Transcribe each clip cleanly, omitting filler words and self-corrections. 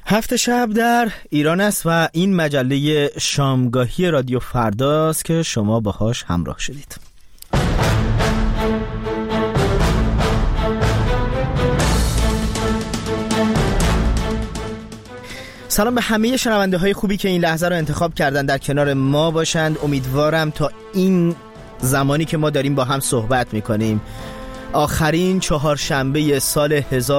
هفت شب در ایران است و این مجله شامگاهی رادیو فرداست که شما باهاش همراه شدید. سلام به همه شنونده های خوبی که این لحظه رو انتخاب کردن در کنار ما باشند. امیدوارم تا این زمانی که ما داریم با هم صحبت میکنیم آخرین چهارشنبه سال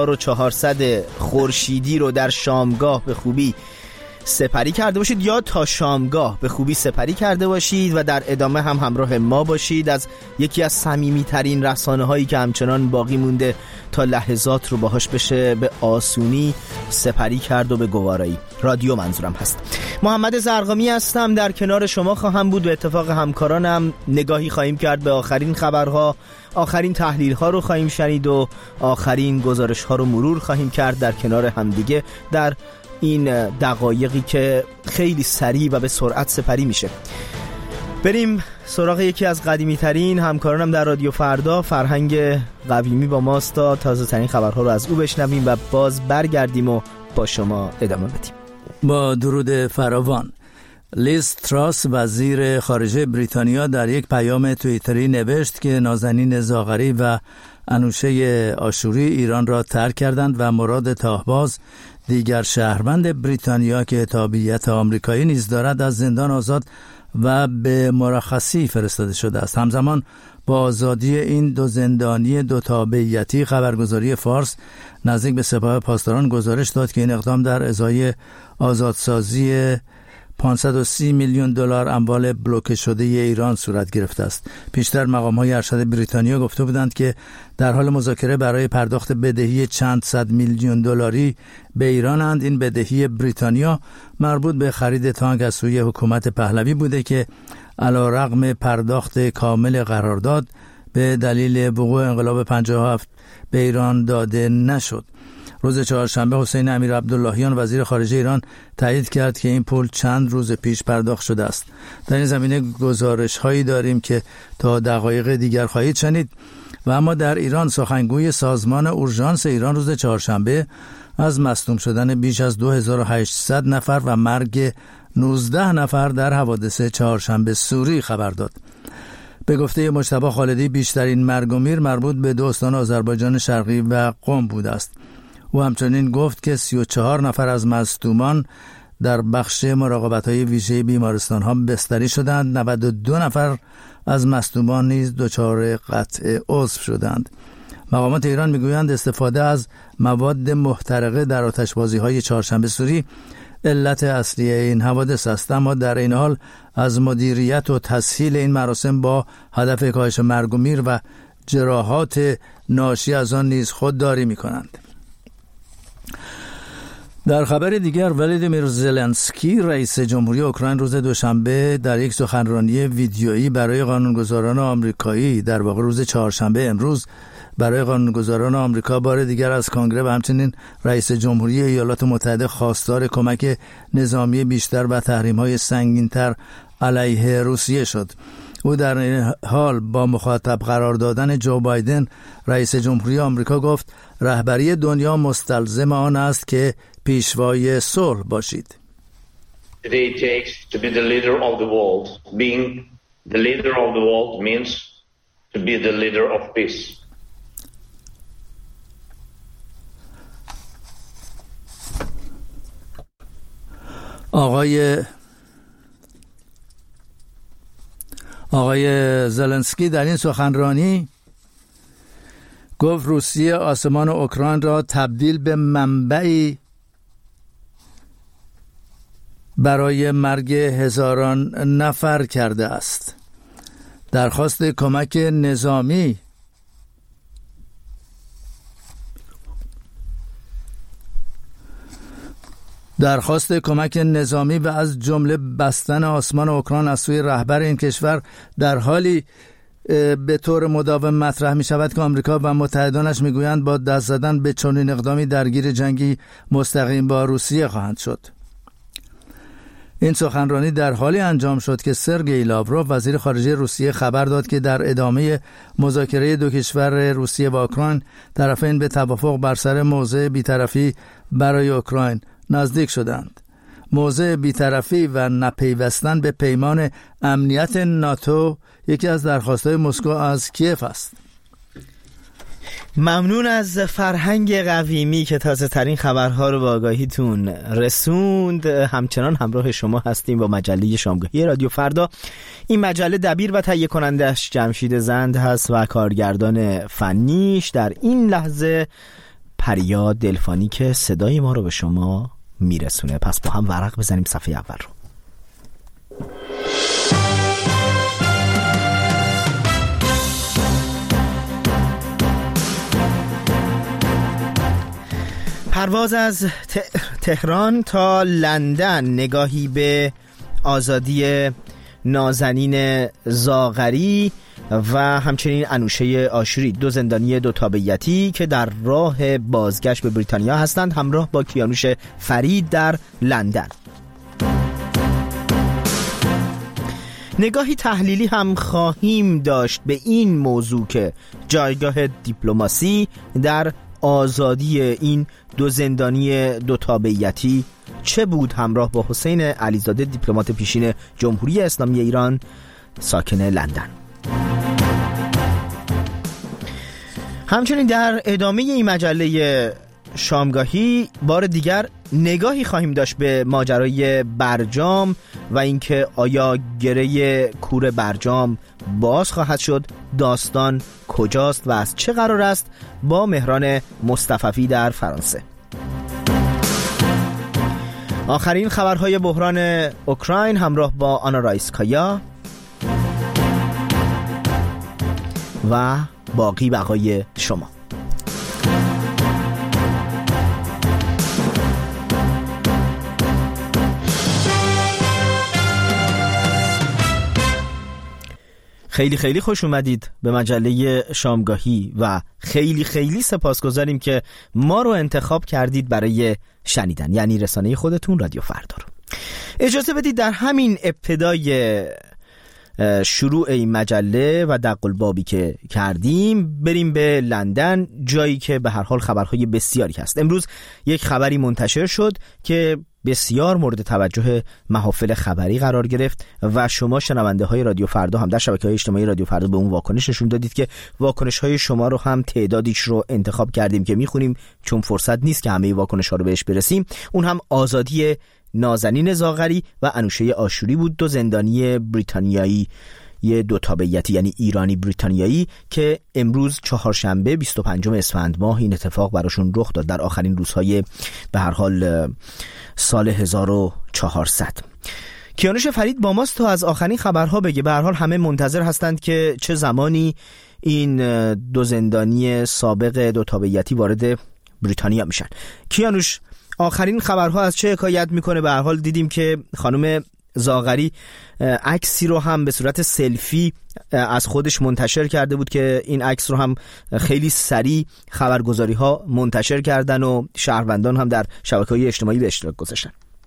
1400 خورشیدی رو در شامگاه به خوبی سپری کرده باشید یا تا شامگاه به خوبی سپری کرده باشید و در ادامه هم همراه ما باشید از یکی از صمیمی‌ترین رسانه هایی که همچنان باقی مونده تا لحظات رو باهاش بشه به آسونی سپری کرد و به گوارایی. رادیو منظورم هست. محمد زرقامی هستم، در کنار شما خواهم بود. به اتفاق همکارانم نگاهی خواهیم کرد به آخرین خبرها، آخرین تحلیل ها رو خواهیم شنید و آخرین گزارش ها رو مرور خواهیم کرد در کنار همدیگه در این دقایقی که خیلی سریع و به سرعت سپری میشه. بریم سراغ یکی از قدیمی ترین همکارانم در رادیو فردا، فرهنگ قویمی با ماست تا تازه ترین خبرها رو از او بشنویم و باز برگردیم و با شما ادامه بدیم. با درود فراوان. لیز تراس وزیر خارجه بریتانیا در یک پیام توییتری نوشت که نازنین زاغری و انوشه آشوری ایران را ترک کردند و مراد تاهباز، دیگر شهروند بریتانیا که تابعیت آمریکایی نیز دارد، از زندان آزاد و به مرخصی فرستاده شده است. همزمان با آزادی این دو زندانی دو تابعیتی، خبرگزاری فارس نزدیک به سپاه پاسداران گزارش داد که این اقدام در ازای آزادسازی 530 میلیون دلار اموال بلوکه شده ایران صورت گرفته است. پیشتر مقام‌های ارشد بریتانیا گفته بودند که در حال مذاکره برای پرداخت بدهی چند صد میلیون دلاری به ایرانند. این بدهی بریتانیا مربوط به خرید تانک از سوی حکومت پهلوی بوده که علیرغم پرداخت کامل قرارداد به دلیل وقوع انقلاب 57 به ایران داده نشد. روز چهارشنبه حسین امیر عبداللهیان وزیر خارجه ایران تایید کرد که این پول چند روز پیش پرداخت شده است. در این زمینه گزارش هایی داریم که تا دقایق دیگر خواهید شنید. و اما در ایران سخنگوی سازمان اورژانس ایران روز چهارشنبه از مصدوم شدن بیش از 2800 نفر و مرگ 19 نفر در حوادث چهارشنبه سوری خبر داد. به گفته مجتبی خالدی بیشترین مرگ و میر مربوط به دو استان آذربایجان شرقی و قم بوده است. او همچنین گفت که 34 نفر از مصدومان در بخش مراقبت‌های ویژه بیمارستان‌ها بستری شدند. 92 نفر از مصدومان نیز دچار قطع عضو شدند. مقامات ایران میگویند استفاده از مواد محترقه در آتشبازی‌های چهارشنبه سوری علت اصلی این حوادث است، اما در این حال از مدیریت و تسهیل این مراسم با هدف کاهش مرگ و میر و جراحات ناشی از آن نیز خودداری می‌کنند. در خبر دیگر، ولادیمیر زلنسکی رئیس جمهوری اوکراین روز دوشنبه در یک سخنرانی ویدیویی برای قانونگذاران آمریکایی، در واقع روز چهارشنبه امروز، برای قانونگذاران آمریکا بار دیگر از کنگره و همچنین رئیس جمهوری ایالات متحده خواستار کمک نظامی بیشتر و تحریم‌های سنگین‌تر علیه روسیه شد. او در این حال با مخاطب قرار دادن جو بایدن رئیس جمهوری آمریکا گفت رهبری دنیا مستلزم آن است که پیشوای صلح باشید. Today takes to be the leader of the world. Being the leader of the world means to be the leader of peace. آقای زلنسکی در این سخنرانی گفت روسیه آسمان اوکراین را تبدیل به منبعی برای مرگ هزاران نفر کرده است. درخواست کمک نظامی و از جمله بستن آسمان اوکراین از سوی رهبر این کشور در حالی به طور مداوم مطرح می شود که آمریکا و متحدانش می گویند با دست زدن به چنین اقدامی درگیر جنگی مستقیم با روسیه خواهند شد. این سخنرانی در حالی انجام شد که سرگئی لاوروف وزیر خارجه روسیه خبر داد که در ادامه مذاکره دو کشور روسیه و اوکراین طرفین به توافق بر سر موضع بی‌طرفی برای اوکراین نزدیک شدند. موضع بی‌طرفی و نپیوستن به پیمان امنیت ناتو یکی از درخواست‌های مسکو از کیف است. ممنون از فرهنگ قویمی که تازه ترین خبرها رو به آگاهیتون رسوند. همچنان همراه شما هستیم با مجله شامگاهی رادیو فردا. این مجله دبیر و تهیه کنندش جمشید زند هست و کارگردان فنیش در این لحظه پریا دلفانی که صدای ما رو به شما میرسونه. پس با هم ورق بزنیم صفحه اول رو. پرواز از تهران تا لندن، نگاهی به آزادی نازنین زاغری و همچنین انوشه آشوری، دو زندانی دو تابعیتی که در راه بازگشت به بریتانیا هستند، همراه با کیانوش فرید در لندن. نگاهی تحلیلی هم خواهیم داشت به این موضوع که جایگاه دیپلماسی در آزادی این دو زندانی دو تابعیتی چه بود، همراه با حسین علیزاده دیپلمات پیشین جمهوری اسلامی ایران ساکن لندن. همچنین در ادامه این مجله شامگاهی بار دیگر نگاهی خواهیم داشت به ماجرای برجام و اینکه آیا گره کور برجام باز خواهد شد، داستان کجاست و از چه قرار است، با مهران مصطفی در فرانسه. آخرین خبرهای بحران اوکراین همراه با آنا رایسکایا و باقی بقای شما. خیلی خیلی خوش اومدید به مجله شامگاهی و خیلی خیلی سپاسگزاریم که ما رو انتخاب کردید برای شنیدن، یعنی رسانه خودتون رادیو فردا رو. اجازه بدید در همین ابتدای شروع این مجله و دقلبابی که کردیم بریم به لندن، جایی که به هر حال خبرهای بسیاری هست. امروز یک خبری منتشر شد که بسیار مورد توجه محافل خبری قرار گرفت و شما شنونده های رادیو فردا هم در شبکه‌های اجتماعی رادیو فردا به اون واکنش نشون دادید که واکنش های شما رو هم تعدادیش رو انتخاب کردیم که میخونیم، چون فرصت نیست که همه واکنش ها رو بهش برسیم. اون هم آزادی نازنین زاغری و انوشه آشوری بود، دو زندانی بریتانیایی یه دو تابعیتی یعنی ایرانی بریتانیایی که امروز چهارشنبه 25 اسفند ماه این اتفاق براشون رخ داد در آخرین روزهای به هر حال سال 1400. کیانوش فرید با ماست تا از آخرین خبرها بگه. به هر حال همه منتظر هستند که چه زمانی این دو زندانی سابق دو تابعیتی وارد بریتانیا میشن. کیانوش، آخرین خبرها از چه حکایت میکنه؟ به هر حال دیدیم که خانم زاغری عکسی رو هم به صورت سلفی از خودش منتشر کرده بود که این عکس رو هم خیلی سریع خبرگزاری ها منتشر کردن و شهروندان هم در شبکه‌های اجتماعی به اشتراک گذاشتن.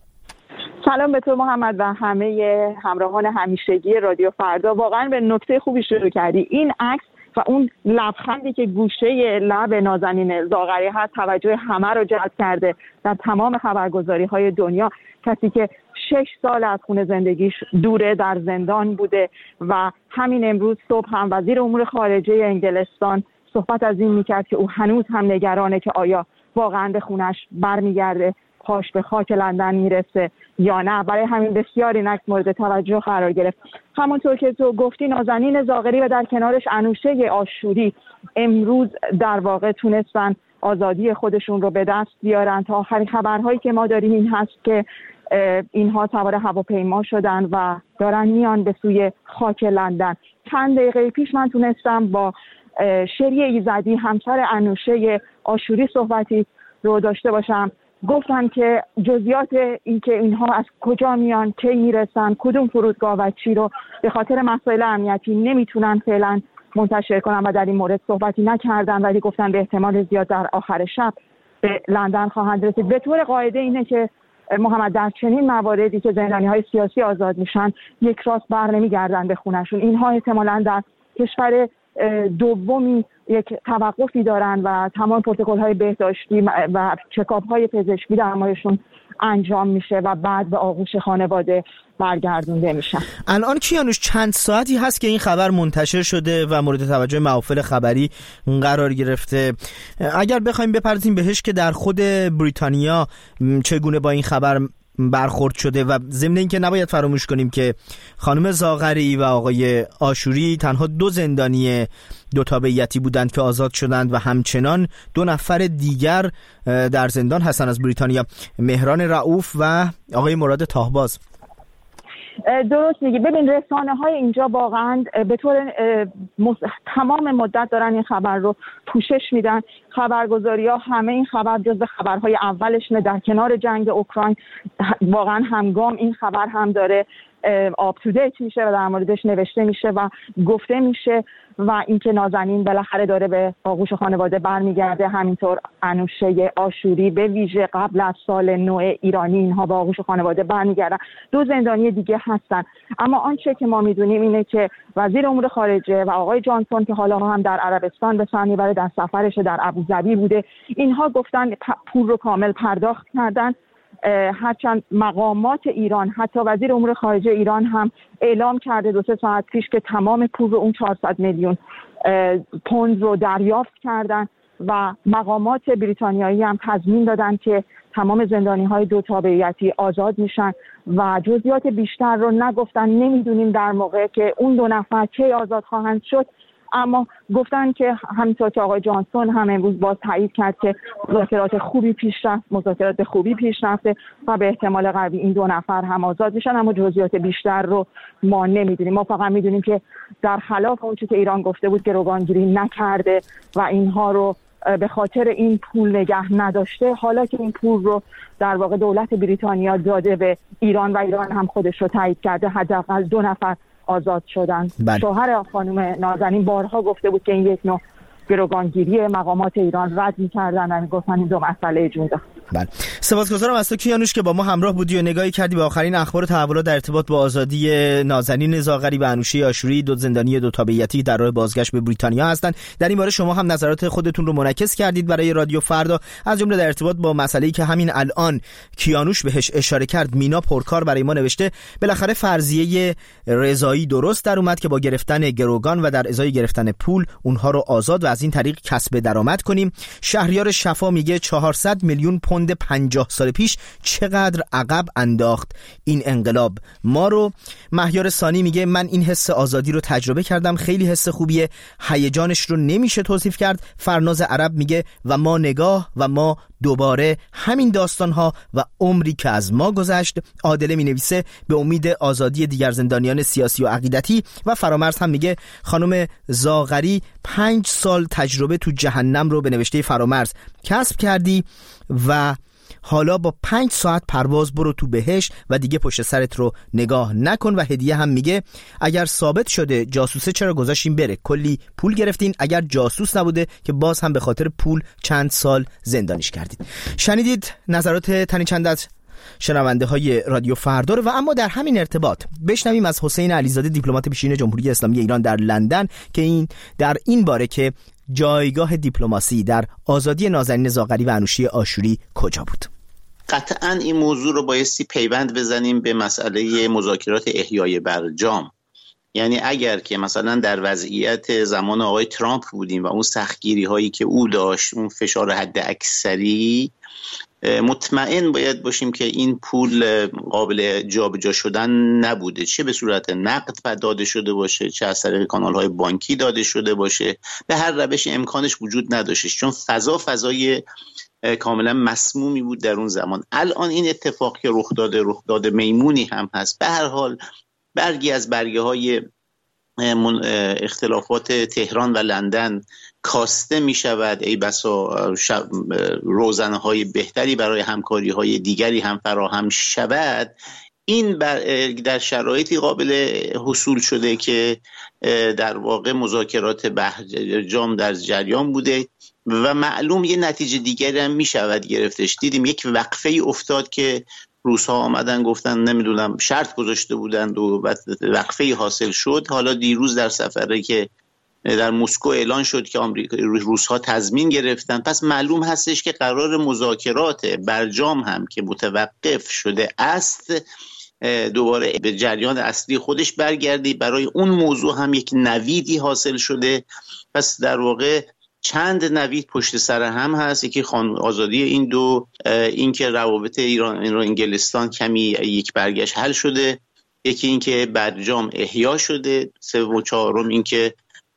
سلام به تو محمد و همه همراهان همیشگی رادیو فردا. واقعا به نکته خوبی شروع کردی. این عکس و اون لبخندی که گوشه لب نازنین زاغری هست توجه همه رو جلب کرده در تمام خبرگزاری‌های دنیا. کسی که 6 سال از خونه زندگیش دوره، در زندان بوده و همین امروز صبح هم وزیر امور خارجه انگلستان صحبت از این میکرد که او هنوز هم نگرانه که آیا واقعا به خونش برمیگرده، پاش به خاک لندن میرسه یا نه. برای همین بسیار این عکس مورد توجه قرار گرفت. همونطور که تو گفتی نازنین زاغری و در کنارش انوشه آشوری امروز در واقع تونستن آزادی خودشون رو به دست بیارن. تا آخرین خبرهایی که ما داریم این هست که اینها سوار هواپیما شدن و دارن میان به سوی خاک لندن. چند دقیقه پیش من تونستم با شری ایزدی همسر انوشه آشوری صحبتی رو داشته باشم. گفتن که جزئیات این که اینها از کجا میان، کی میرسن، کدوم فرودگاه و چی رو به خاطر مسائل امنیتی نمیتونن فعلا منتشر کنن و در این مورد صحبتی نکردن، ولی گفتن به احتمال زیاد در آخر شب به لندن خواهند رسید. به طور قاعده اینه که محمد در چنین مواردی که زندانی‌های سیاسی آزاد میشن یک راست بر نمیگردن به خونشون. اینها احتمالاً در کشور دومی یک توقفی دارن و تمام پروتکل‌های بهداشتی و چکاپ‌های پزشکی درمانشون انجام میشه و بعد به آغوش خانواده برگردونده میشن. الان کیانوش چند ساعتی هست که این خبر منتشر شده و مورد توجه محافل خبری قرار گرفته؟ اگر بخوایم بپردازیم بهش که در خود بریتانیا چگونه با این خبر برخورد شده و ضمن اینکه نباید فراموش کنیم که خانم زاغری و آقای آشوری تنها 2 زندانی 2 تابعیتی بودند که آزاد شدند و همچنان 2 نفر دیگر در زندان هستند از بریتانیا، مهران رؤوف و آقای مراد تاهباز. درست میگی. ببین رسانه‌های اینجا واقعا به طور تمام مدت دارن این خبر رو پوشش میدن. خبرگزاری‌ها همه این خبر جزو خبرهای اولشونه. در کنار جنگ اوکراین واقعا همگام این خبر هم داره آپ تو دیت میشه و در موردش نوشته میشه و گفته میشه و اینکه نازنین بالاخره داره به آغوش خانواده برمیگرده. همینطور انوشه آشوری به ویژه قبل از سال نو ایرانی اینها به آغوش خانواده برمیگردن. 2 زندانی دیگه هستن. اما آنچه که ما میدونیم اینه که وزیر امور خارجه و آقای جانسون که حالا هم در عربستان به سر میبره، در سفرش در ابوظبی بوده، اینها گفتن پول رو کامل پرداخت کردن. هرچند مقامات ایران، حتی وزیر امور خارجه ایران هم اعلام کرده 2-3 ساعت پیش که تمام پول رو، اون 400 میلیون پوند رو دریافت کردن و مقامات بریتانیایی هم تضمین دادن که تمام زندانی‌های 2 تابعیتی آزاد میشن و جزئیات بیشتر رو نگفتن. نمیدونیم در موقع که اون 2 نفر کی آزاد خواهند شد، اما گفتن که همینطور که آقای جانسون هم امروز باز تایید کرد که مذاکرات خوبی پیش رفته و به احتمال قوی این 2 نفر هم آزاد میشن، اما جزئیات بیشتر رو ما نمیدونیم. ما فقط میدونیم که در خلاف اون چیزی که ایران گفته بود گروگانگیری نکرده و اینها رو به خاطر این پول نگه نداشته. حالا که این پول رو در واقع دولت بریتانیا داده به ایران و ایران هم خودش رو تایید کرده، حداقل 2 نفر آزاد شدن. شوهر خانم نازنین بارها گفته بود که این یک نوع گروگانگیری، مقامات ایران رد می‌کردن و میگفتن این 2 مسئله جدا. بله، سپاسگزارم از تو کیانوش که با ما همراه بودی و نگاهی کردی به آخرین اخبار و تحولات در ارتباط با آزادی نازنین زاغری و انوشه آشوری، 2 زندانی 2 تابعیتی در راه بازگشت به بریتانیا هستند. در این باره شما هم نظرات خودتون رو منعکس کردید برای رادیو فردا، از جمله در ارتباط با مسئله‌ای که همین الان کیانوش بهش اشاره کرد. مینا پرکار برای ما نوشته بالاخره فرضیه رضایی درست در اومد که با گرفتن گروگان و در ازای گرفتن پول اونها رو آزاد و از این طریق کسب درآمد کنیم. شهریار شفا میگه 400 میلیون پوند 50 سال پیش چقدر عقب انداخت این انقلاب ما رو. مهیار ثانی میگه من این حس آزادی رو تجربه کردم، خیلی حس خوبیه، هیجانش رو نمیشه توصیف کرد. فرناز عرب میگه و ما نگاه و ما دوباره همین داستانها و عمری که از ما گذشت. عادله مینویسه به امید آزادی دیگر زندانیان سیاسی و عقیدتی. و فرامرز هم میگه خانم زاغری 5 سال تجربه تو جهنم رو به نوشته فرامرز کسب کردی و حالا با 5 ساعت پرواز برو تو بهشت و دیگه پشت سرت رو نگاه نکن. و هدیه هم میگه اگر ثابت شده جاسوسه چرا گذاشتین بره، کلی پول گرفتین، اگر جاسوس نبوده که باز هم به خاطر پول چند سال زندانیش کردید. شنیدید نظرات تنی چند از شنونده های رادیو فردا رو. و اما در همین ارتباط بشنویم از حسین علیزاده، دیپلمات پیشین جمهوری اسلامی ایران در لندن، که در این باره که جایگاه دیپلماسی در آزادی نازنین زاغری و انوشه آشوری کجا بود. قطعاً این موضوع رو بایستی پیوند بزنیم به مسئله مذاکرات احیای برجام. یعنی اگر که مثلا در وضعیت زمان آقای ترامپ بودیم و اون سختگیری هایی که او داشت، اون فشار حد اکثری، مطمئن باید باشیم که این پول قابل جابجا شدن نبوده، چه به صورت نقد داده شده باشه، چه از طریق کانال‌های بانکی داده شده باشه، به هر روش امکانش وجود نداشته، چون فضای کاملا مسمومی بود در اون زمان. الان این اتفاق که رخ داده میمونی هم هست. به هر حال برگی از برگه های اختلافات تهران و لندن کاسته می شود، ای بسا روزنه های بهتری برای همکاری های دیگری هم فراهم شود. این در شرایطی قابل حصول شده که در واقع مذاکرات برجام در جریان بوده و معلوم یه نتیجه دیگری هم می شود گرفتش. دیدیم یک وقفه ای افتاد که روس‌ها آمدن گفتن نمیدونم شرط گذاشته بودند و وقفه ای حاصل شد. حالا دیروز در سفری که در مسکو اعلان شد که روس‌ها تضمین گرفتن. پس معلوم هستش که قرار مذاکرات برجام هم که متوقف شده است دوباره به جریان اصلی خودش برگردی. برای اون موضوع هم یک نویدی حاصل شده. پس در واقع چند نوید پشت سر هم هست. یکی آزادی این دو، این که روابط ایران و انگلستان کمی یک برگشت حل شده، یکی این که برجام احیا شده، سوم و چهارم این که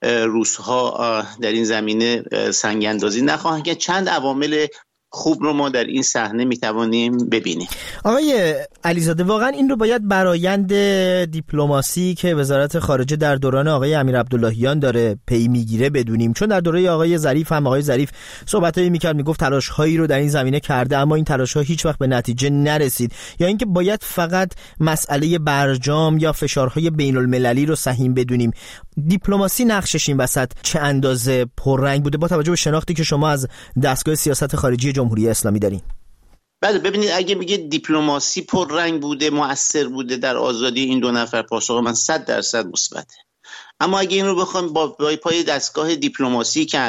روس‌ها در این زمینه سنگ اندازی نخواهند کرد. چند عوامل خوب رو ما در این صحنه میتوانیم ببینیم. آقای علیزاده، واقعا این رو باید برآیند دیپلماسی که وزارت خارجه در دوران آقای امیر عبداللهیان داره پی میگیره بدونیم؟ چون در دوره آقای ظریف هم آقای ظریف صحبتایی میکرد، میگفت تلاش‌هایی رو در این زمینه کرده اما این تلاش‌ها هیچ وقت به نتیجه نرسید. یا اینکه باید فقط مسئله برجام یا فشارهای بین‌المللی رو سهیم بدونیم؟ دیپلماسی نقشش این وسط چه اندازه پررنگ بوده با توجه به شناختی که شما از دستگاه سیاست خارجی جمهوری اسلامی دارین؟ بله، ببینید اگه میگه دیپلماسی پررنگ بوده، مؤثر بوده در آزادی این دو نفر، پاسخ من 100% مثبته. اما اگه این رو بخوام با پای دستگاه دیپلماسی که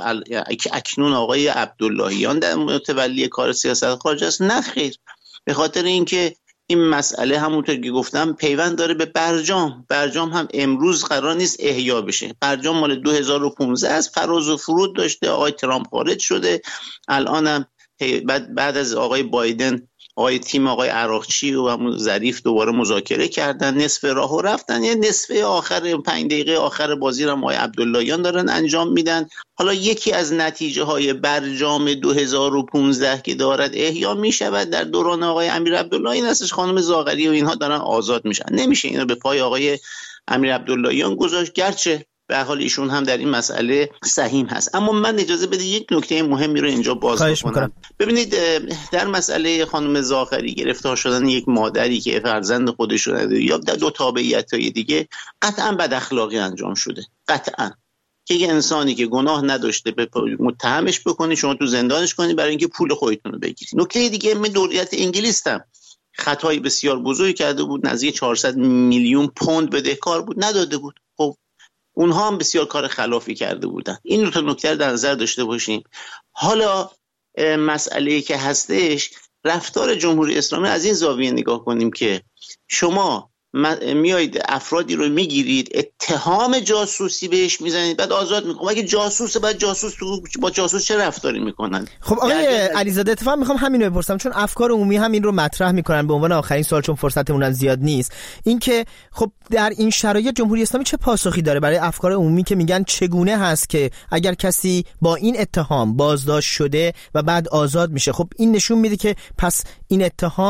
اکنون آقای عبداللهیان در متولی کار سیاست خارجه است، نه خیر. به خاطر اینکه این مسئله همونطور که گفتم پیوند داره به برجام. برجام هم امروز قرار نیست احیا بشه. برجام مال 2015 است، فراز و فرود داشته. آقای ترامپ خارج شده، الان هم بعد از آقای بایدن تیم آقای عراقچی و همون ظریف دوباره مذاکره کردن، نصف راهو رفتن. یه نصف آخر 5 دقیقه آخر بازی رو آقای عبداللهیان دارن انجام میدن. حالا یکی از نتیجه های برجام 2015 که دارد احیا میشود در دوران آقای امیر عبداللهیان هستش، خانم زاغری و اینها دارن آزاد میشن. نمیشه اینو به پای آقای امیر عبداللهیان گذاشت، گرچه به حال ایشون هم در این مسئله سهیم هست. اما من اجازه بده یک نکته مهمی رو اینجا باز بکنم. ببینید در مسئله خانم زاغری گرفتار شدن یک مادری که فرزند خودش رو یا دو تابعیت‌های دیگه قطعا بد اخلاقی انجام شده. قطعا که یه انسانی که گناه نداشته متهمش بکنی، شما تو زندانش کنی برای اینکه پول خودتون رو بگیرید. نکته دیگه، من دولت انگلیس هم خطای بسیار بزرگی کرده بود، نزدیک 400 میلیون پوند بدهکار بود، نداده بود. خب اونها هم بسیار کار خلافی کرده بودن. این دو تا نکته در نظر داشته باشیم. حالا مسئله‌ای که هستش، رفتار جمهوری اسلامی از این زاویه نگاه کنیم که شما میایید افرادی رو میگیرید، اتهام جاسوسی بهش میزنید، بعد آزاد میکنید. اگه جاسوسه، بعد جاسوس با جاسوس چه رفتاری میکنن؟ خب آقای علیزاده، اتفاقا میخوام همین رو بپرسم، چون افکار عمومی همین رو مطرح میکنن به عنوان آخرین سوال، چون فرصتمون زیاد نیست. این که خب در این شرایط جمهوری اسلامی چه پاسخی داره برای افکار عمومی که میگن چگونه هست که اگر کسی با این اتهام بازداشت شده و بعد آزاد میشه؟ خب این نشون میده که پس این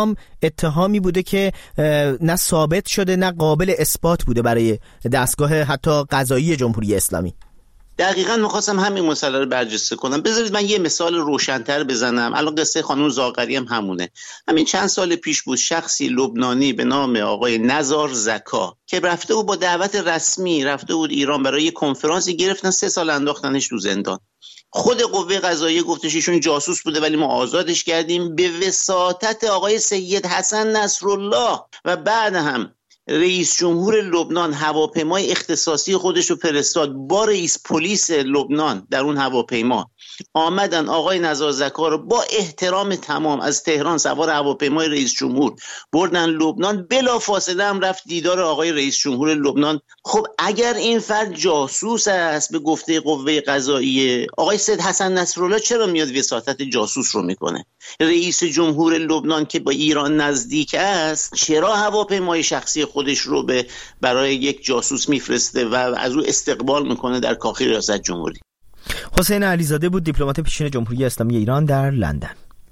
اتهامی بوده که نه ثابت شده نه قابل اثبات بوده برای دستگاه حتی قضایی جمهوری اسلامی. دقیقاً می‌خواستم همین مسئله رو برجسته کنم. بذارید من یه مثال روشن‌تر بزنم. الان قصه خانم زاغری هم همونه. همین چند سال پیش بود شخصی لبنانی به نام آقای نزار زکا که رفته بود با دعوت رسمی، رفته بود ایران برای یه کنفرانسی، گرفتن 3 سال انداختنش تو زندان. خود قوه قضاییه گفتش ایشون جاسوس بوده ولی ما آزادش کردیم به وساطت آقای سید حسن نصرالله. و بعد هم رئیس جمهور لبنان هواپیمای اختصاصی خودش رو فرستاد با رئیس پلیس لبنان در اون هواپیما. آمدن آقای نزار زکا رو با احترام تمام از تهران سوار هواپیمای رئیس جمهور بردن لبنان. بلا فاصله هم رفت دیدار آقای رئیس جمهور لبنان. خب اگر این فرد جاسوس است به گفته قوه قضاییه، آقای سید حسن نصرالله چرا میاد وساطت جاسوس رو میکنه؟ رئیس جمهور لبنان که با ایران نزدیک است چرا هواپیمای شخصی خودش رو برای یک جاسوس میفرسته و از او استقبال میکنه در کاخ ریاست جمهوری؟ حسین علیزاده بود، دیپلمات پیشین جمهوری اسلامی ایران در لندن.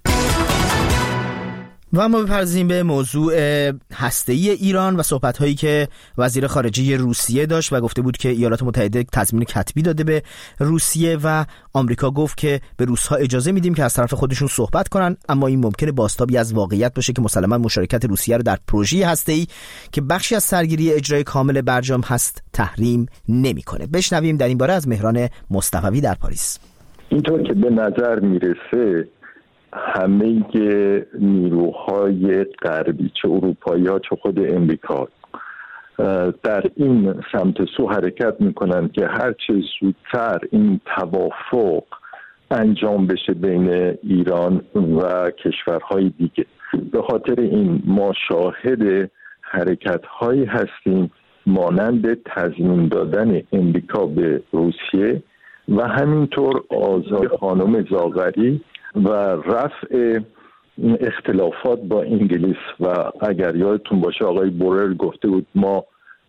و ما بپردازیم به موضوع هسته‌ای ایران و صحبت‌هایی که وزیر خارجه روسیه داشت و گفته بود که ایالات متحده تضمین کتبی داده به روسیه و آمریکا گفت که به روس‌ها اجازه میدیم که از طرف خودشون صحبت کنن، اما این ممکنه بازتابی از واقعیت باشه که مسلماً مشارکت روسیه رو در پروژه هسته‌ای که بخشی از سرگیری اجرای کامل برجام هست تحریم نمی‌کنه. بشنویم در این باره از مهران مصطفی در پاریس. اینطور که به نظر میرسه همه نیروهای غربی، چه اروپایی ها چه خود امریکا، در این سمت سو حرکت میکنن که هرچه زودتر این توافق انجام بشه بین ایران و کشورهای دیگه. به خاطر این ما شاهد حرکت‌هایی هستیم مانند تضمین دادن امریکا به روسیه و همینطور آزاد خانم زاغری و رفع اختلافات با انگلیس. و اگر یادتون باشه آقای بورل گفته بود ما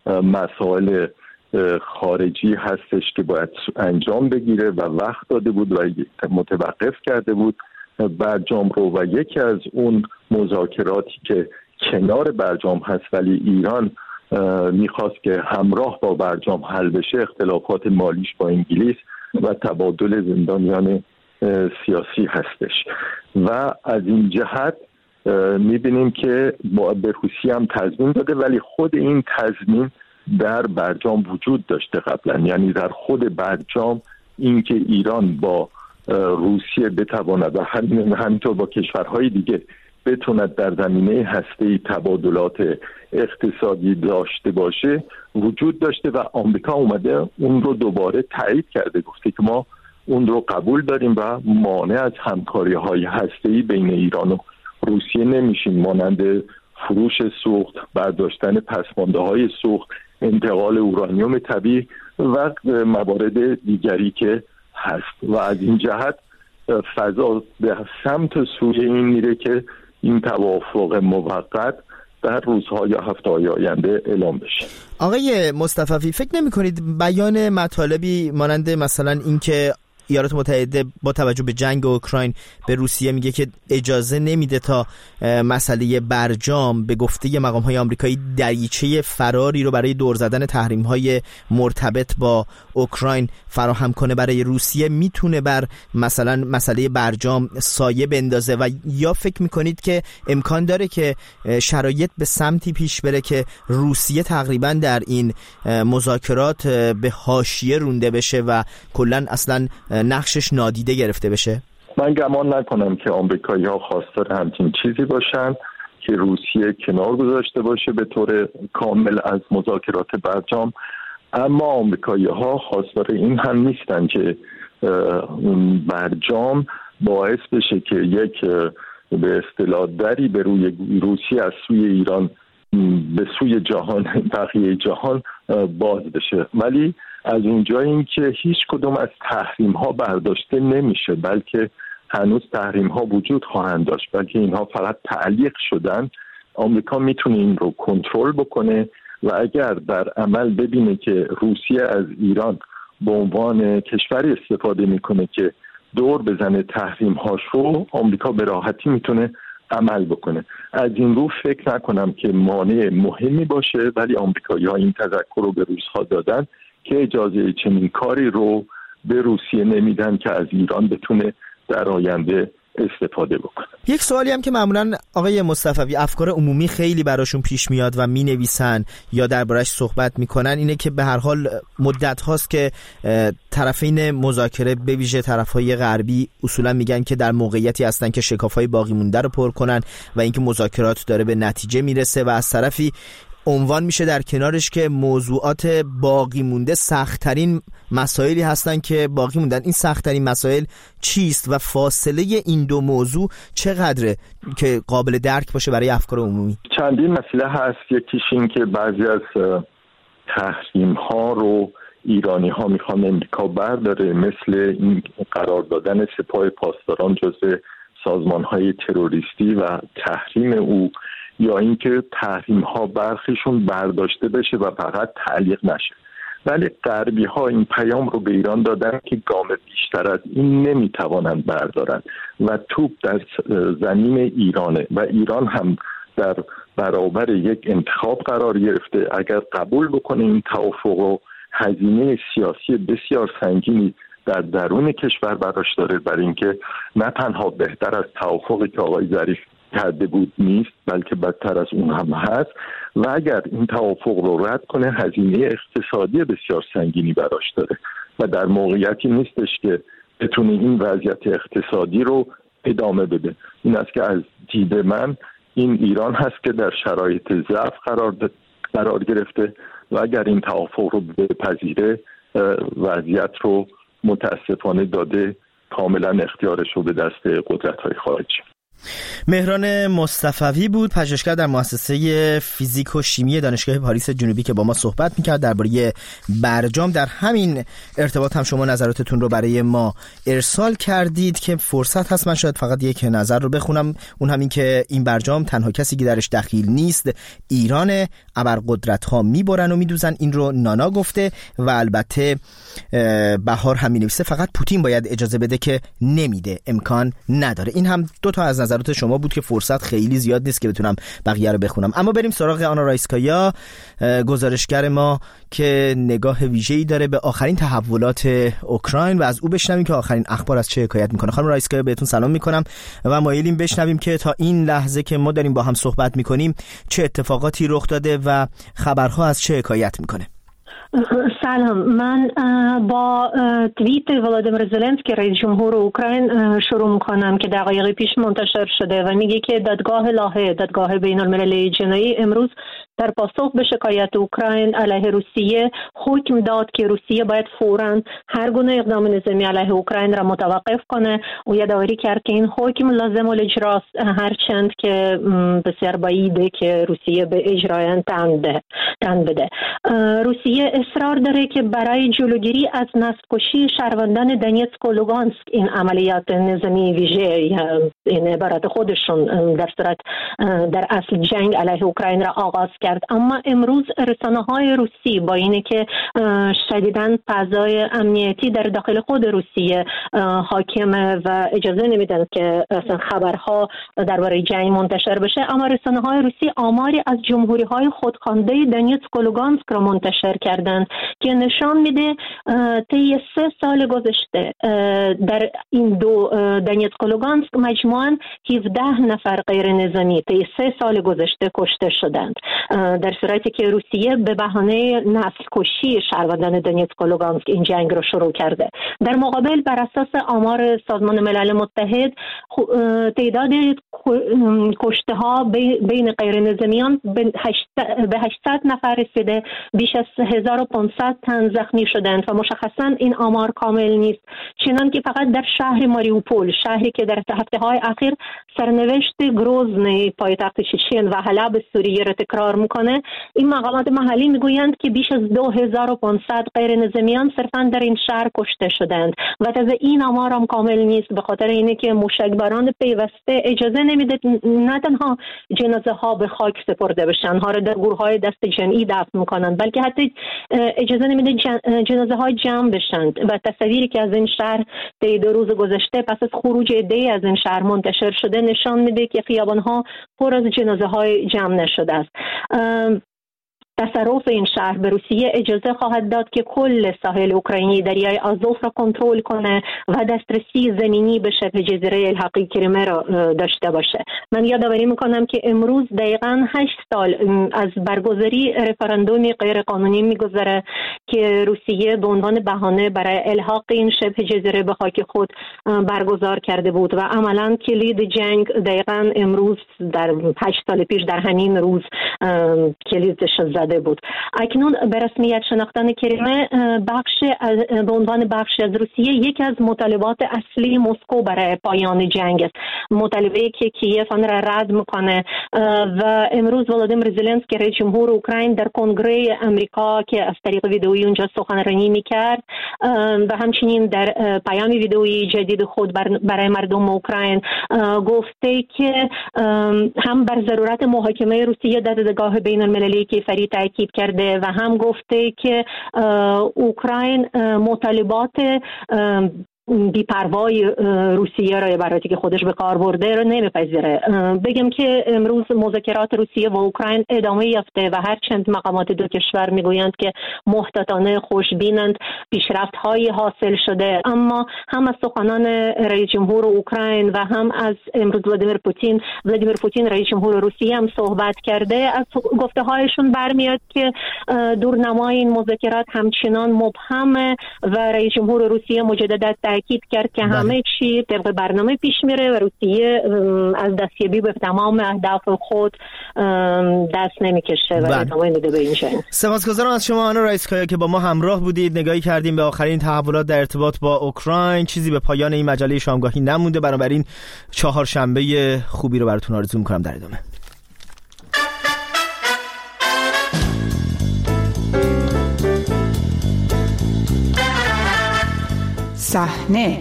مسائل خارجی هستش که باید انجام بگیره و وقت داده بود و متوقف کرده بود برجام رو، و یکی از اون مذاکراتی که کنار برجام هست ولی ایران میخواست که همراه با برجام حل بشه اختلافات مالیش با انگلیس و تبادل زندانیان سیاسی هستش. و از این جهت میبینیم که به روسیه هم تضمین داده ولی خود این تضمین در برجام وجود داشته قبلا، یعنی در خود برجام اینکه ایران با روسیه بتواند و همینطور با کشورهای دیگه بتوند در زمینه هسته‌ای تبادلات اقتصادی داشته باشه وجود داشته و آمریکا اومده اون رو دوباره تایید کرده، گفته که ما اون رو قبول داریم و مانع از همکاری‌های هسته‌ای بین ایران و روسیه نمیشیم، مانند فروش سوخت، برداشتن پسمانده‌های سوخت، انتقال اورانیوم طبیعی و موارد دیگری که هست. و از این جهت فضا به سمت سوی این میره که این توافق موقت در روزهای یا هفته‌های آینده اعلام بشه. آقای مصطفی فکر نمی کنید بیان مطالبی مانند مثلا اینکه ایالات متحده با توجه به جنگ اوکراین به روسیه میگه که اجازه نمیده تا مسئله برجام به گفته مقام‌های آمریکایی دریچه فراری رو برای دور زدن تحریم‌های مرتبط با اوکراین فراهم کنه برای روسیه، میتونه بر مثلا مسئله برجام سایه بندازه؟ و یا فکر میکنید که امکان داره که شرایط به سمتی پیش بره که روسیه تقریبا در این مذاکرات به حاشیه رونده بشه و کلاً اصلا نقشش نادیده گرفته بشه؟ من گمان نکنم که آمریکایی‌ها خواستار همچین چیزی باشن که روسیه کنار گذاشته باشه به طور کامل از مذاکرات برجام، اما آمریکایی‌ها خواستار این هم نیستن که برجام باعث بشه که یک به اصطلاح دری به روی روسیه از سوی ایران به سوی جهان بقیه جهان باز بشه. ولی از اونجا این که هیچ کدوم از تحریم ها برداشته نمیشه، بلکه هنوز تحریم ها وجود خواهند داشت، بلکه اینها فقط تعلیق شدن. آمریکا میتونه این رو کنترل بکنه و اگر در عمل ببینه که روسیه از ایران به عنوان کشوری استفاده میکنه که دور بزنه تحریم هاش رو، آمریکا به راحتی میتونه عمل بکنه. از این رو فکر نکنم که مانع مهمی باشه، ولی آمریکایی‌ها این تذکر رو به روس‌ها دادن که اجازه چنین کاری رو به روسیه نمیدن که از ایران بتونه در آینده استفاده بکنه. یک سوالی هم که معمولا آقای مصطفی افکار عمومی خیلی براشون پیش میاد و مینویسن یا دربارش صحبت میکنن اینه که به هر حال مدت هاست که طرفین مذاکره به ویژه طرفهای غربی اصولا میگن که در موقعیتی هستن که شکافهای باقی مونده رو پر کنن و اینکه مذاکرات داره به نتیجه میرسه و از طرفی عنوان میشه در کنارش که موضوعات باقی مونده سخت‌ترین مسائلی هستن که باقی موندن. این سخت‌ترین مسائل چیست و فاصله این دو موضوع چقدره که قابل درک باشه برای افکار عمومی؟ چندین مسئله هست. یکیش این که بعضی از تحریم ها رو ایرانی ها میخوان امریکا برداره، مثل این قرار دادن سپاه پاسداران جزو سازمان های تروریستی و تحریم او، یا اینکه تحریم ها برخیشون برداشته بشه و فقط تعلیق نشه. ولی غربی ها این پیام رو به ایران دادن که گام بیشتر از این نمیتوانند بردارن و توپ در زمین ایرانه و ایران هم در برابر یک انتخاب قرار گرفته. اگر قبول بکنه این توافق و هزینه سیاسی بسیار سنگینی در درون کشور براش داره، برای اینکه نه تنها بهتر از توافقی که آقای ظریف کرده بود نیست، بلکه بدتر از اون هم هست و اگر این توافق رو رد کنه هزینه اقتصادی بسیار سنگینی براش داره و در موقعیتی نیستش که بتونه این وضعیت اقتصادی رو ادامه بده. این است که از دید من این ایران هست که در شرایط ضعف قرار گرفته و اگر این توافق رو بپذیره وضعیت رو متاسفانه داده کاملا اختیارش رو به دست قدرت‌های خارجی. مهران مصطفوی بود، پژوهشگر در مؤسسه فیزیک و شیمی دانشگاه پاریس جنوبی که با ما صحبت می‌کرد درباره برجام. در همین ارتباط هم شما نظراتتون رو برای ما ارسال کردید که فرصت هست من شاید فقط یک نظر رو بخونم، اون همین که این برجام تنها کسی که درش دخیل نیست ایرانه، ابرقدرت‌ها میبرن و میدوزن، این رو نانا گفته و البته بهار هم می‌نویسه فقط پوتین باید اجازه بده که نمیده، امکان نداره. این هم دو تا از نظرات شما بود که فرصت خیلی زیاد نیست که بتونم بقیه رو بخونم. اما بریم سراغ آنا رایسکایا، گزارشگر ما که نگاه ویژه‌ای داره به آخرین تحولات اوکراین و از او بشنویم که آخرین اخبار از چه حکایت میکنه. خانم رایسکایا بهتون سلام میکنم و مایلیم بشنویم که تا این لحظه که ما داریم با هم صحبت میکنیم چه اتفاقاتی رخ داده و خبرها از چه حکایت میکنه. سلام، من با توییت ولادیمیر زلنسکی رئیس جمهور اوکراین شروع میکنم که دقایق پیش منتشر شده و میگه که دادگاه بین المللی جنایی امروز در پاسخ به شکایت اوکراین علیه روسیه حکم داد که روسیه باید فوراً هر گونه اقدام نظامی علیه اوکراین را متوقف کنه و یادآوری کرد که این حکم لازم الاجراست، هرچند که بسیار بعیده که روسیه به اجرای تن بده. روسیه اصرار داره که برای جلوگیری از نسل‌کشی شهروندان دنیتسک و لوگانسک این عملیات نظامی ویژه، این عبارت خودشون در اصل جنگ علیه اوکراین را آغاز کرد. اما امروز رسانه‌های روسی با اینه که شدیداً فضای امنیتی در داخل خود روسیه حاکمه و اجازه نمیدن که اصلا خبرها درباره جنگ منتشر بشه، اما رسانه‌های روسی آماری از جمهوری‌های خودخوانده دنیتسک و لوگانسک را منتشر کردند که نشان میده طی 3 سال گذشته در این دو دنیتسک و لوگانسک مجموعاً 17 نفر غیر نظامی طی 3 سال گذشته کشته شدند، در صورتی که روسیه به بهانه نسل کشی شهروندان دنیتسک و لوگانسک این جنگ را شروع کرده. در مقابل بر اساس آمار سازمان ملل متحد تعداد کشته ها بین غیر نظامیان به 800 نفر رسیده، بیش از 1500 تن زخمی شدند و مشخصا این آمار کامل نیست، چنان که فقط در شهر ماریوپول، شهری که در هفته‌های اخیر سرنوشت گروزنی پایتخت چچن و حلب سوریه را تکرار میکنه، این مقامات محلی میگویند که بیش از 2500 غیر نظامیان صرفا در این شهر کشته شدند و تازه این آمار هم کامل نیست، به خاطر اینه که موشکباران پیوسته اجازه نمیده نه تنها جنازه ها به خاک سپرده بشن، ها را در گروه های دست جمعی دفن میکنند، بلکه حتی اجازه نمیده جنازه ها جمع بشند. و تصاویری که از این شهر طی 2 روز گذشته پس از خروج عده‌ای از این شهر منتشر شده نشان میده که خیابان ها پر از جنازه های جمع نشده است. تصرف این شهر به روسیه اجازه خواهد داد که کل ساحل اوکراینی دریای آزوف را کنترل کنه و دسترسی زمینی به شبه جزیره الحاقی کریمه را داشته باشه. من یادآوری میکنم که امروز دقیقاً 8 سال از برگزاری رفراندومی غیر قانونی میگذره که روسیه به عنوان بهانه برای الحاق این شبه جزیره به خاک خود برگزار کرده بود و عملاً کلید جنگ دقیقاً امروز در 8 سال پیش در همین روز کلیدش زد بود. اکنون به رسمیت شناختن کریمه به عنوان بخش از روسیه یکی از مطالبات اصلی مسکو برای پایان جنگ است، مطالبه‌ای که کیف آن را رد میکنه و امروز ولادیمیر زلنسکی رئیس جمهور اوکراین در کنگره امریکا که از طریق ویدئویی اونجا سخنرانی میکرد و همچنین در پیام ویدئویی جدید خود برای مردم اوکراین گفته که هم بر ضرورت محاکمه روسیه در دادگاه بین المللی کیفری تاکید کرده و هم گفته که اوکراین مطالبات بی‌پروای روسیه را، عبارتی که خودش به کار برده، را نمیپذیره. بگم که امروز مذاکرات روسیه و اوکراین ادامه یافته و هرچند مقامات دو کشور میگویند که محتاطانه خوشبینند، پیشرفت‌هایی حاصل شده، اما هم از سخنان رئیس جمهور اوکراین و هم از امروز ولادیمیر پوتین رئیس جمهور روسیه هم صحبت کرده، از گفته‌هایشون برمیاد که دورنمای این مذاکرات همچنان مبهمه و رئیس جمهور روسیه مجددا تاکید کرد که همه چی طبق برنامه پیش میره و روسیه از دستیابی به تمام اهداف خود دست نمیکشه و ادامه میده به این جنگ. سپاسگزارم از شما آنا رایسکایا که با ما همراه بودید. نگاهی کردیم به آخرین تحولات در ارتباط با اوکراین. چیزی به پایان این مجله شامگاهی نمونده، بنابراین چهارشنبه خوبی رو براتون آرزو می‌کنم. در ادامه صحنه،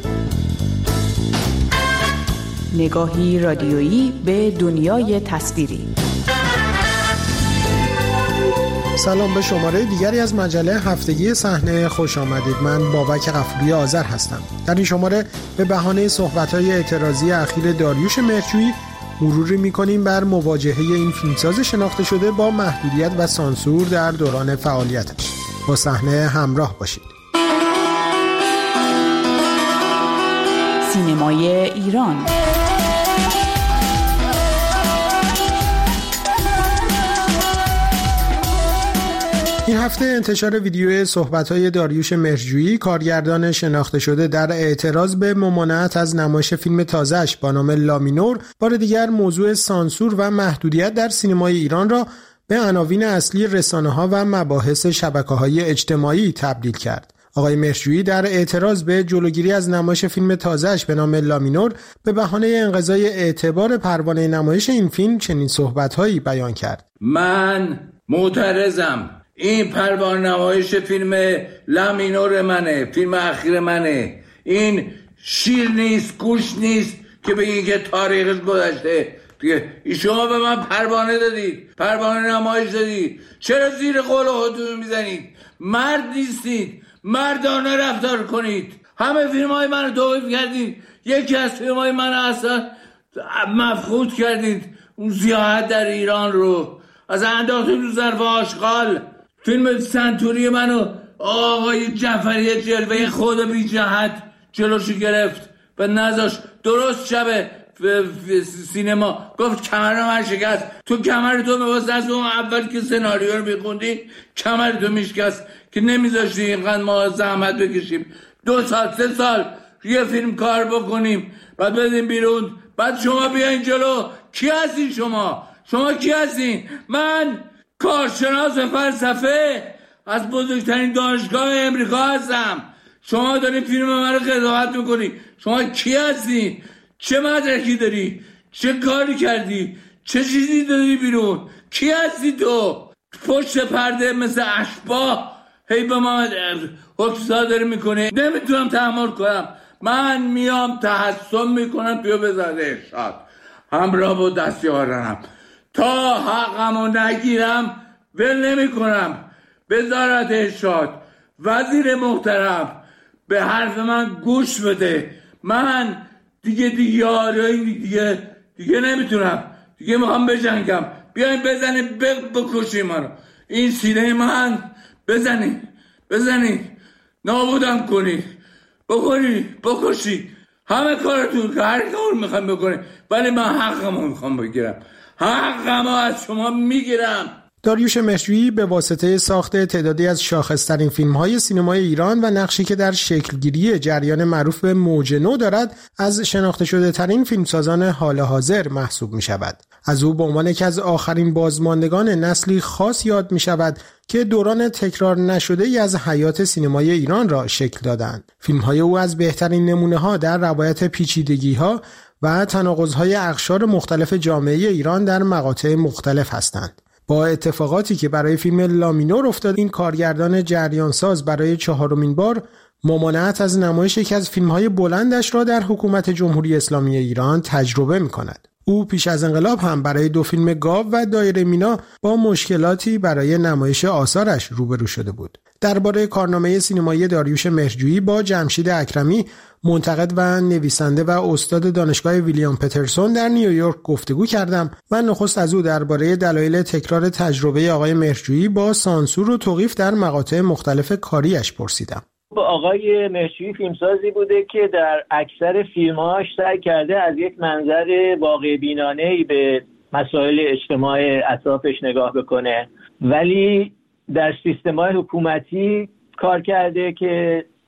نگاهی رادیویی به دنیای تصویری. سلام، به شماره دیگری از مجله هفتگی صحنه خوش آمدید. من بابک غفوری آذر هستم. در این شماره به بهانه صحبت‌های اعتراضی اخیر داریوش مهرجویی مروری می‌کنیم بر مواجهه این فیلمساز شناخته شده با محدودیت و سانسور در دوران فعالیتش. با صحنه همراه باشید. سینمای ایران. این هفته انتشار ویدیو صحبت‌های داریوش مهرجویی، کارگردان شناخته شده در اعتراض به ممانعت از نمایش فیلم تازه‌اش با نام لامینور، بار دیگر موضوع سانسور و محدودیت در سینمای ایران را به عناوین اصلی رسانه‌ها و مباحث شبکه‌های اجتماعی تبدیل کرد. آقای مهرجویی در اعتراض به جلوگیری از نمایش فیلم تازه‌اش به نام لامینور به بهانه انقضای اعتبار پروانه نمایش این فیلم چنین صحبت‌هایی بیان کرد. من معترضم. این پروانه نمایش فیلم لامینور منه، فیلم اخیر منه. این شیر نیست، گوش نیست که بگید که تاریخش گذشته. شما به من پروانه دادید، پروانه نمایش دادید، چرا زیر قول خودتون میزنید؟ مرد نیستید، مردانه رفتار کنید. همه فیلم‌های منو توقیف کردید، یکی از فیلم‌های من اصلا مفقود کردید، اون سیاحت در ایران رو از انداختید رو ظرف آشغال. فیلم سنتوری منو آقای جعفری جلوه خود بی جهت جلوشو گرفت و نذاش درست شب سینما گفت کمر من شکست. تو کمر تو می‌واسه از اون اول که سناریو رو می‌خوندی کمر تو میشکست که نمیذاشتی اینقدر ما زحمت بکشیم 2 سال 3 سال یه فیلم کار بکنیم بعد بدیم بیرون. بعد شما بیاین جلو. کی هستین شما کی هستین؟ من کارشناس فلسفه از بزرگترین دانشگاه امریکا هستم. شما دارین فیلم من رو قضاوت میکنی. شما کی هستین؟ چه مدرکی داری؟ چه کاری کردی؟ چه چیزی دادی بیرون؟ کی هستی تو؟ پشت پرده مثل اشباح هی به ما حکم صادر میکنه. نمیتونم تحمل کنم. من میام تحسن میکنم توی وزارت ارشاد همراه با دستیارانم تا حقمو نگیرم ول نمیکنم. وزارت ارشاد، وزیر محترم به حرف من گوش بده. من دیگه نمیتونم. دیگه میخوام بجنگم. بیاین بزنین بکشین منو. این سینه من بزنین نابودم کنید، بکشید. همه کارتون که هر کار میخوام بکنید، ولی من حقمو میخوام بگیرم. حقمو از شما میگیرم. داریوش مهرجویی به واسطه ساخت تعدادی از شاخص‌ترین فیلم‌های سینمای ایران و نقشی که در شکلگیری جریان معروف به موج نو دارد، از شناخته شده ترین فیلمسازان حال حاضر محسوب می‌شود. از او به عنوان یکی از آخرین بازماندگان نسلی خاص یاد می‌شود که دوران تکرار نشده‌ای از حیات سینمای ایران را شکل دادند. فیلم‌های او از بهترین نمونه‌ها در روایت پیچیدگی‌ها و تناقض‌های اقشار مختلف جامعه ایران در مقاطع مختلف هستند. با اتفاقاتی که برای فیلم لامینور افتاد، این کارگردان جریانساز برای 4مین بار ممانعت از نمایش یکی از فیلم‌های بلندش را در حکومت جمهوری اسلامی ایران تجربه می‌کند. او پیش از انقلاب هم برای 2 فیلم گاو و دایره مینا با مشکلاتی برای نمایش آثارش روبرو شده بود. درباره کارنامه سینمایی داریوش مهرجویی با جمشید اکرمی، منتقد و نویسنده و استاد دانشگاه ویلیام پترسون در نیویورک گفتگو کردم و نخست از او درباره دلایل تکرار تجربه آقای مهرجویی با سانسور و توقیف در مقاطع مختلف کاریش پرسیدم. آقای مهرجویی فیلمسازی بوده که در اکثر فیلم‌هاش سعی کرده از یک منظر واقع بینانه‌ای به مسائل اجتماع اطرافش نگاه بکنه، ولی در سیستم‌های حکومتی کار کرده که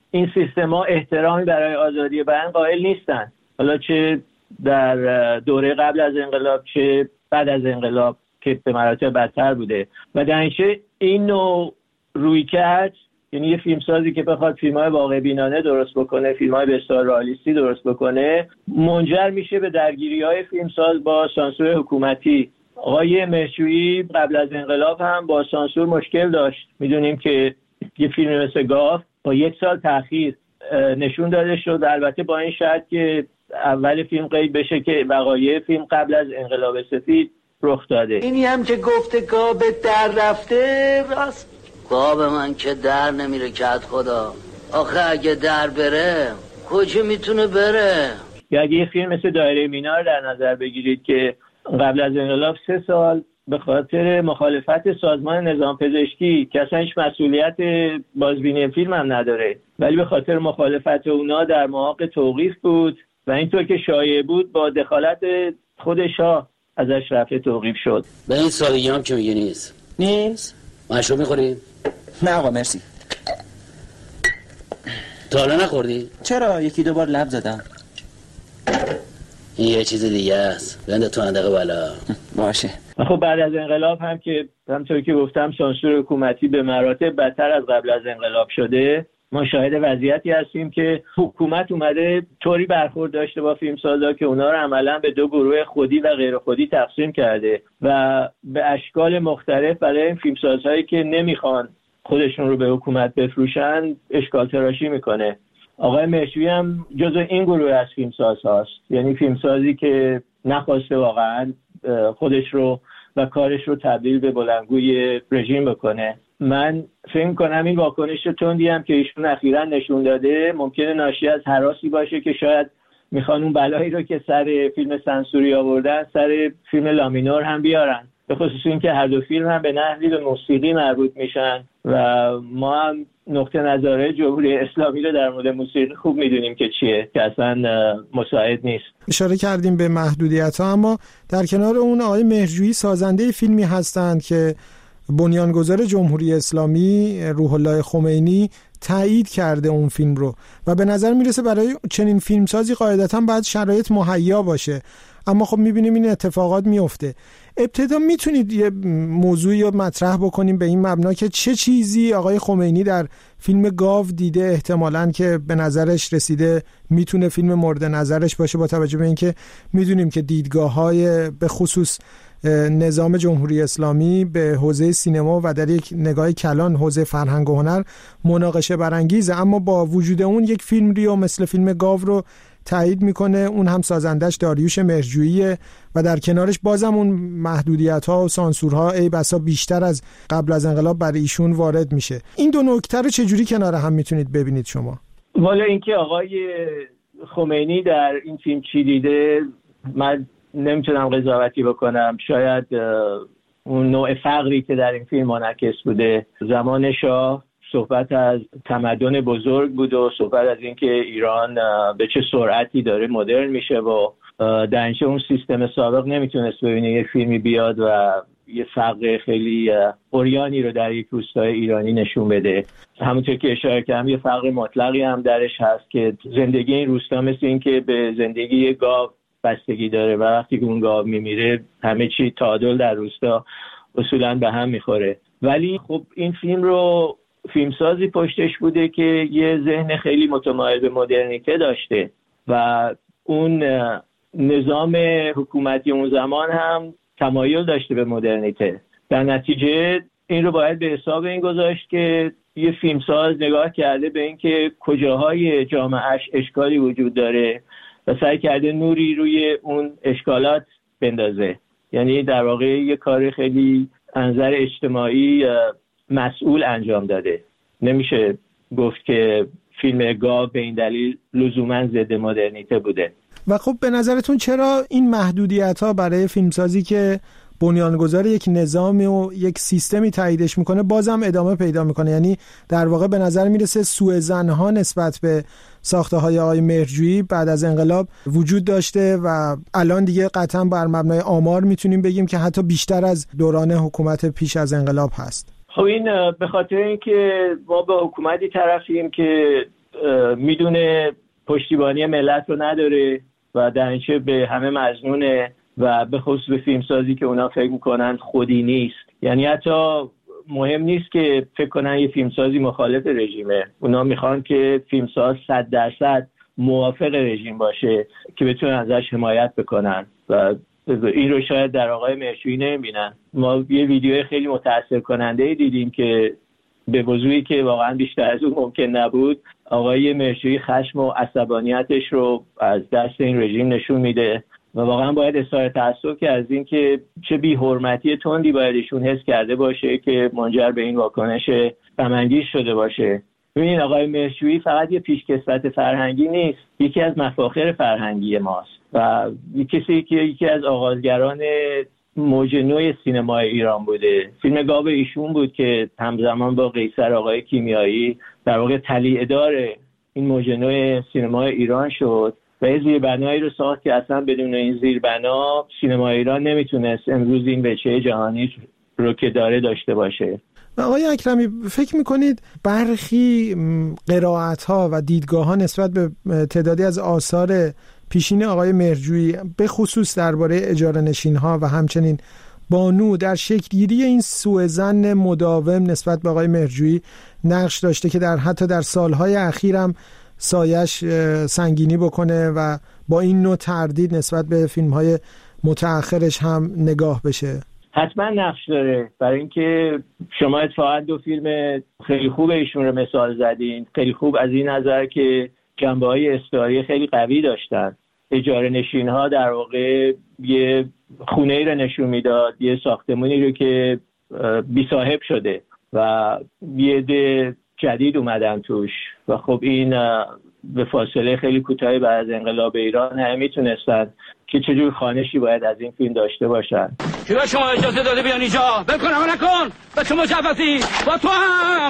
این سیستما احترامی برای آزادی بیان قائل نیستن، حالا چه در دوره قبل از انقلاب چه بعد از انقلاب که به مراتب بدتر بوده. و در این نوع رویکرد، یعنی یه فیلمسازی که بخواد فیلم‌های واقع بینانه درست بکنه، فیلم‌های به اصطلاح رئالیستی درست بکنه، منجر میشه به درگیری‌های فیلمساز با سانسور حکومتی. آقای مهرجویی قبل از انقلاب هم با سانسور مشکل داشت. میدونیم که یه فیلم مثل گاو با 1 سال تأخیر نشون داده شد، البته با این شرط که اول فیلم قید بشه که وقایع فیلم قبل از انقلاب سفید رخ داده. اینی هم که گفته گاو در رفته، راست گاو من که در نمیره کت خدا. آخه اگه در بره کجا میتونه بره؟ یا اگه یه فیلم مثل دایره مینا در نظر بگیرید که قبل از انقلاب 3 سال به خاطر مخالفت سازمان نظام پزشکی که اصلا هیچ مسئولیت بازبینی فیلم هم نداره، ولی به خاطر مخالفت اونا در معاق توقیف بود و اینطور که شایع بود با دخالت خود شاه ازش رفع توقیف شد. به این سادگی هم که میگه نیست مشروب میخوری؟ نه آقا مرسی. تا حالا نخوردی؟ چرا؟ 1-2 بار لب زدم. این یه چیز دیگه است، بنده تو اندقه بالا. باشه. خب بعد از انقلاب هم که همطور که گفتم سانسور حکومتی به مراتب بدتر از قبل از انقلاب شده. ما شاهد وضعیتی هستیم که حکومت اومده طوری برخورد داشته با فیلمسازا که اونا رو عملا به 2 گروه خودی و غیر خودی تقسیم کرده و به اشکال مختلف برای این فیلمسازهایی که نمیخوان خودشون رو به حکومت بفروشن اشکال تراشی میکنه. آقای مهرجویی هم جزو این گروه از فیلمساز هاست، یعنی فیلمسازی که نخواسته واقعا خودش رو و کارش رو تبدیل به بلندگوی رژیم بکنه. من فکر کنم این واکنش تندی هم که ایشون اخیراً نشون داده ممکنه ناشی از هراسی باشه که شاید میخوان اون بلایی رو که سر فیلم سانسوری آوردن سر فیلم لامینور هم بیارن، به خصوص این که هر دو فیلم هم به نحوی به موسیقی مربوط میشن و ما هم نقطه نظر جمهوری اسلامی رو در مورد موسیقی خوب میدونیم که چیه، که اصلا مساعد نیست. اشاره کردیم به محدودیت‌ها، اما در کنار اون آقای مهرجویی سازنده فیلمی هستند که بنیانگذار جمهوری اسلامی روح الله خمینی تایید کرده اون فیلم رو و به نظر میرسه برای چنین فیلمسازی قاعدتاً باید شرایط مهیا باشه، اما خب میبینیم این اتفاقات میفته. ابتدا میتونید یه موضوعی رو مطرح بکنیم به این مبنا که چه چیزی آقای خمینی در فیلم گاو دیده احتمالاً که به نظرش رسیده میتونه فیلم مورد نظرش باشه، با توجه به اینکه میدونیم که دیدگاه‌های به خصوص نظام جمهوری اسلامی به حوزه سینما و در یک نگاه کلان حوزه فرهنگ و هنر مناقشه برانگیزه، اما با وجود اون یک فیلم ریو مثل فیلم گاو رو تایید میکنه، اون هم سازندش داریوش مهرجوییه و در کنارش بازم اون محدودیت‌ها و سانسورها ای بسا بیشتر از قبل از انقلاب برای ایشون وارد میشه. این دو نکته رو چجوری کنار هم میتونید ببینید شما؟ والا اینکه آقای خمینی در این فیلم چی دیده من نمیتونم قضاوتی بکنم. شاید اون نوع فقری که در این فیلم منعکس بوده، زمان شاه صحبت از تمدن بزرگ بود و صحبت از اینکه ایران به چه سرعتی داره مدرن میشه و در اون سیستم سابق نمیتونست ببینه یه فیلمی بیاد و یه فقر خیلی عریانی رو در یک روستای ایرانی نشون بده. همونطور که اشاره کردم یه فقر مطلقی هم درش هست که زندگی این روستا مثل این که به زندگی گاو بستگی داره و وقتی که اون گاو میمیره همه چی تعادل در روستا اصولاً به هم میخوره. ولی خب این فیلم رو فیلمسازی پشتش بوده که یه ذهن خیلی متمایل به مدرنیته داشته و اون نظام حکومتی اون زمان هم تمایل داشته به مدرنیته. در نتیجه این رو باید به حساب این گذاشت که یه فیلمساز نگاه کرده به این که کجاهای جامعهش اشکالی وجود داره و سعی کرده نوری روی اون اشکالات بندازه. یعنی در واقع یه کار خیلی انظر اجتماعی مسئول انجام داده. نمیشه گفت که فیلم گاو به این دلیل لزوما ضد مدرنیته بوده. و خب به نظرتون چرا این محدودیت‌ها برای فیلمسازی که بنیانگذار یک نظام و یک سیستمی تاییدش میکنه بازم ادامه پیدا میکنه؟ یعنی در واقع به نظر میرسه سوء ظن‌ها نسبت به ساخته‌های آقای مهرجویی بعد از انقلاب وجود داشته و الان دیگه قطعا بر مبنای آمار میتونیم بگیم که حتی بیشتر از دوران حکومت پیش از انقلاب هست. خب این به خاطر اینکه ما با حکومتی طرفیم که میدونه پشتیبانی ملت رو نداره و در اینچه به همه مظنونه و به خصوص به فیلمسازی که اونا فکر میکنن خودی نیست. یعنی حتی مهم نیست که فکر کنن یه فیلمسازی مخالف رژیمه، اونا میخوان که فیلمساز 100% موافق رژیم باشه که بتونن ازش حمایت بکنن و این رو شاید در آقای مهرجویی نمیبینن. ما یه ویدیو خیلی متاثر کننده دیدیم که به وضوحی که واقعا بیشتر از اون ممکن نبود، آقای مهرجویی خشم و عصبانیتش رو از دست این رژیم نشون میده و واقعا باید اظهار تأسف که از این که چه بی‌حرمتی تندی باید ایشون حس کرده باشه که منجر به این واکنش غم‌انگیز شده باشه. ببینید آقای مهرجویی فقط یه پیشکسوت فرهنگی نیست، یکی از مفاخر فرهنگی ماست و کسی که یکی از آغازگران موج نو سینمای ایران بوده. فیلم گاو ایشون بود که همزمان با قیصر آقای کیمیایی در واقع تلیعه‌دار این موج نو سینمای ایران شد و یه زیربنایی رو ساخت که اصلا بدون این زیربنا سینمای ایران نمیتونست امروز این وجهه جهانی رو که داره داشته باشه. آقای اکرمی فکر میکنید برخی قرائت‌ها و دیدگاه‌ها نسبت به تعدادی از آثار پیشین آقای مهرجویی به خصوص درباره اجاره نشین‌ها و همچنین بانو در شکل‌گیری این سوءظن مداوم نسبت به آقای مهرجویی نقش داشته که حتی در سالهای اخیر هم سایش سنگینی بکنه و با این نوع تردید نسبت به فیلم‌های متأخرش هم نگاه بشه؟ حتما نقش داره، برای اینکه شما اتفاقا 2 فیلم خیلی خوب ایشون رو مثال زدین، خیلی خوب از این نظر که جنبه‌های استعاری خیلی قوی داشتن. اجاره نشین‌ها در واقع یه خونه‌ای رو نشون میداد، یه ساختمانی رو که بی صاحب شده و یه عده جدید اومدن توش و خب این به فاصله خیلی کوتاهی بعد از انقلاب ایران همه میتونستن که چجور خوانشی باید از این فیلم داشته باشن. کی به شما اجازه داده بیان اینجا؟ بکن اما نکن به شما مجوزی با تو هم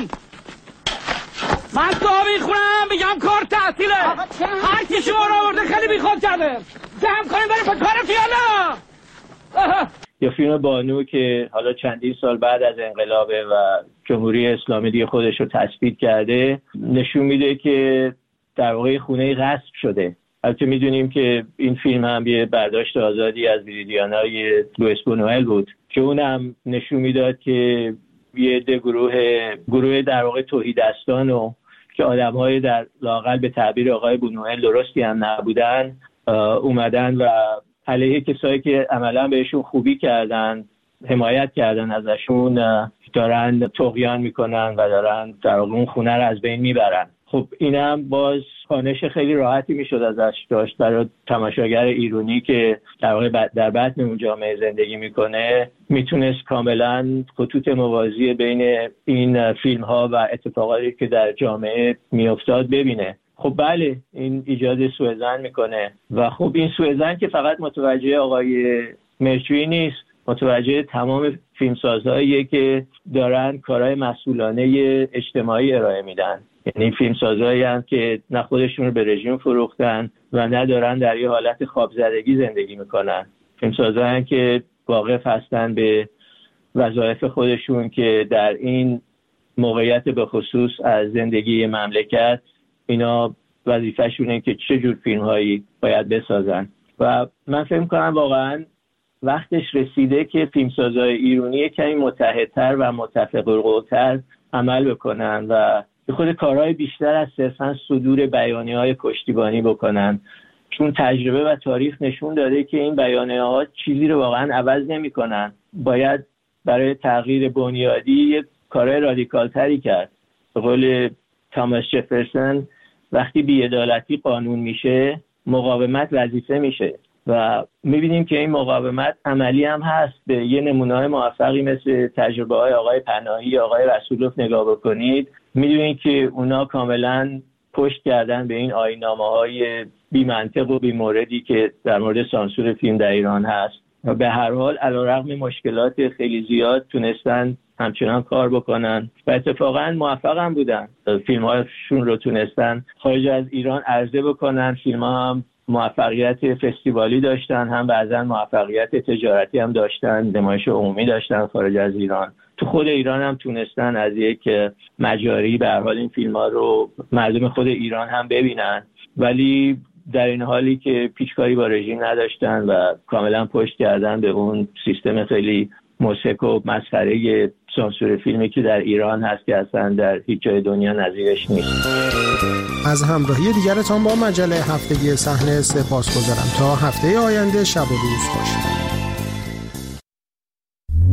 من داوی خونم میگم کار تحصیله، هر کی شما رو آورده خیلی بیخود کرده، جمع کنیم بریم به کار فیالا. یا فیلم بانو که حالا چندین سال بعد از انقلابه و جمهوری اسلامی دیگه خودش رو تثبیت کرده، نشون میده که در واقع خونه غصب شده. البته میدونیم که این فیلم هم یه برداشت آزادی از ویریدیانای لوئیس بونوئل بود که اونم نشون میداد که یه عده گروه در واقع توحیدستانو که آدم‌های در لااقل به تعبیر آقای بونوئل درستی هم نبودن اومدن و علیه کسایی که عملا بهشون خوبی کردن، حمایت کردن ازشون، دارن طغیان میکنن و دارن در واقع اون خونه رو از بین میبرن. خب اینم باز خوانش خیلی راحتی میشد ازش داشت برای تماشاگر ایرانی که در واقع در بطن اون جامعه زندگی میکنه، میتونست کاملا خطوط موازی بین این فیلم ها و اتفاقاتی که در جامعه میافتاد ببینه. خب بله این ایجاد سوءظن میکنه و خب این سوءظن که فقط متوجه آقای مهرجویی نیست، متوجه تمام فیلمسازهاییه که دارن کارهای مسئولانه اجتماعی ارائه میدن. یعنی فیلمسازهایی هم که نه خودشون رو به رژیم فروختن و ندارن در یه حالت خوابزدگی زندگی میکنن. فیلمسازهایی که واقف هستن به وظایف خودشون که در این موقعیت به خصوص از زندگی مملکت اینا وظیفه‌شونه که چه جور فیلم‌هایی باید بسازن. و من فکر می‌کنم واقعاً وقتش رسیده که فیلمسازهای ایرانی کمی متحدتر و متفق‌القول‌تر عمل بکنن و خود کارهای بیشتر از صرفاً صدور بیانیه‌های پشتیبانی بکنن، چون تجربه و تاریخ نشون داده که این بیانیه‌ها چیزی رو واقعاً عوض نمی‌کنن. باید برای تغییر بنیادی کارهای رادیکال‌تری کرد. به قول تاماس جفرسون وقتی بی‌عدالتی قانون میشه مقاومت وظیفه میشه و میبینیم که این مقاومت عملی هم هست. به یه نمونه‌های موفقی مثل تجربه‌های آقای پناهی، آقای رسولوف نگاه بکنید، میدونید که اونا کاملا پشت کردن به این آیین‌نامه‌های بی‌منطق و بی‌موردی که در مورد سانسور فیلم در ایران هست و به هر حال علیرغم مشکلات خیلی زیاد تونستن همچنان کار بکنن و اتفاقا موفق هم بودن. فیلم‌هاشون رو تونستن خارج از ایران عرضه بکنن. فیلم‌ها هم موفقیت فستیوالی داشتن، هم بعضا موفقیت تجارتی هم داشتن، نمایش عمومی داشتن خارج از ایران تو خود ایران هم تونستن از یک مجاری به هر حال این فیلم ها رو مردم خود ایران هم ببینن، ولی در این حالی که پیچکاری با رژیم نداشتن و کاملا پشت کردن به اون سیستم خیلی مسک و مسخره سانسور فیلمی که در ایران هست که اصلا در هیچ جای دنیا نظیرش نیست. از همراهی دیگرتان با مجله هفتگی صحنه سپاسگزارم. تا هفته آینده شب و روز باشید.